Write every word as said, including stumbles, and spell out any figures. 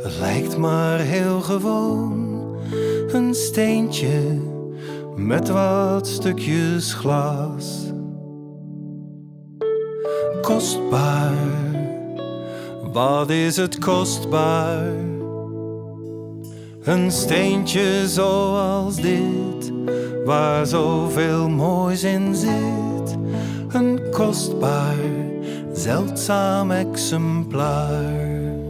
Het lijkt maar heel gewoon, een steentje met wat stukjes glas. Kostbaar, wat is het kostbaar? Een steentje zoals dit, waar zoveel moois in zit. Een kostbaar, zeldzaam exemplaar.